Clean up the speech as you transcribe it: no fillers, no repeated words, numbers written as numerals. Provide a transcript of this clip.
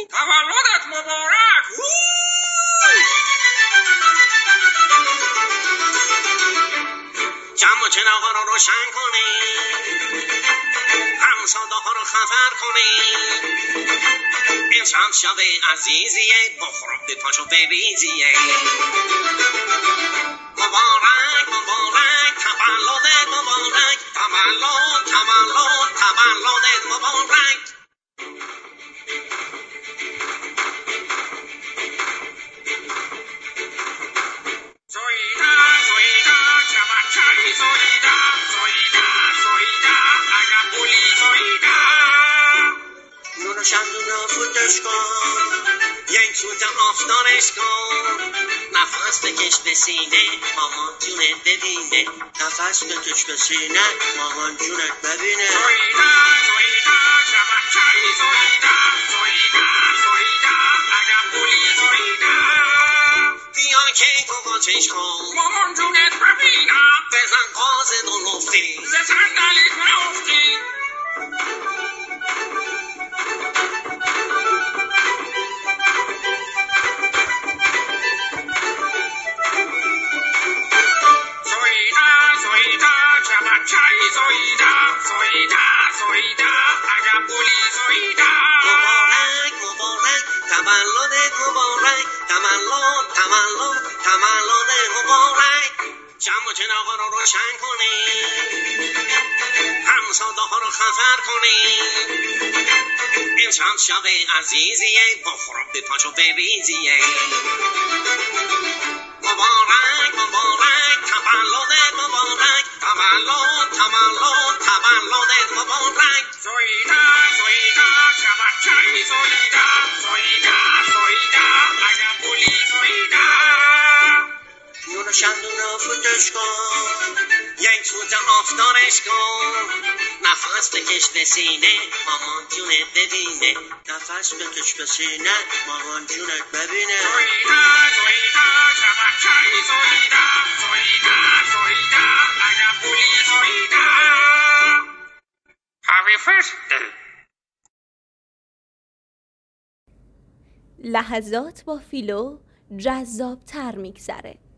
تولدت مبارک. جمع چراغا رو روشن کنید، همساده ها رو خبر کنید. امشب شب عزیزیه، بخور به پاشو بریزیه. مبارک مبارک تولدت مبارک، تولد تولد تولدت مبارک. زویدا زویدا چمچایی زویدا، زویدا زویدا اگر بولی زویدا. نونو شمدونو فوتش کن، یک سوت آفتارش کن. نفس بکش به سینه، مامان جونت ببینه. نفس بکش به سینه، مامان جونت ببینه. زویدا زویدا چمچایی زویدا، زویدا زویدا اگر بولی زویدا. بیا کیک و قاچش کن، مامان جونت ببینم. بزن قاز دلوفتی، ز صندلیت نیفتی. زویدا زویدا چمچایی زویدا، زویدا زویدا اگر بولی زویدا. مبارک مبارک تولدت مبارک، تولد تولد تولدت مبارک. جمع چراغا رو روشن کنید، همساده ها رو خبر کنید. امشب شب عزیزیه، بخور به پاشو بریزیه. مبارک مبارک تولدت مبارک، تولد تولد تولدت مبارک. زویدا زویدا چمچایی زویدا، زویدا زویدا اگر بولی زویدا. نونو شمدونو فوتش کن، یک سوت آفتارش کن. نفس بکش به سینه، مامان جونت ببینه. نفس بکش به سینه، مامان جونت ببینه. زویدا زویدا چمچایی زویدا، زویدا زویدا اگر بولی زویدا. هاپی برثدی. لحظات با فیلو جذاب‌تر میگذره.